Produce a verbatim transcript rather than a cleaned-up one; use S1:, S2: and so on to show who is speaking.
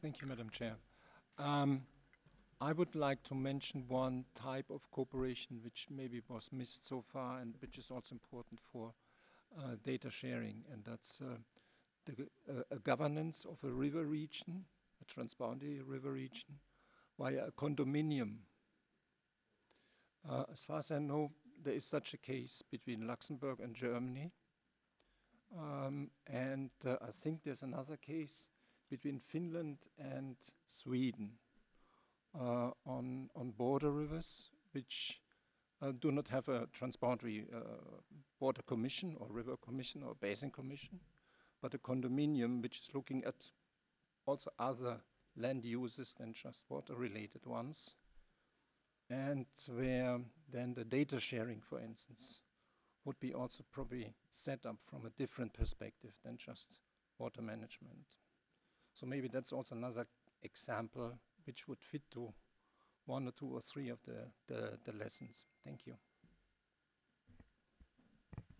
S1: Thank you, Madam Chair. Um, I would like to mention one type of cooperation which maybe was missed so far and which is also important for uh, data sharing, and that's uh, the uh, a governance of a river region, a transboundary river region, via a condominium. Uh, as far as I know, there is such a case between Luxembourg and Germany. Um, and uh, I think there's another case between Finland and Sweden uh, on, on border rivers, which uh, do not have a transboundary uh, border commission or river commission or basin commission, but a condominium which is looking at also other land uses than just water-related ones, and where then the data sharing, for instance, would be also probably set up from a different perspective than just water management. So maybe that's also another example which would fit to one or two or three of the, the, the lessons. Thank you.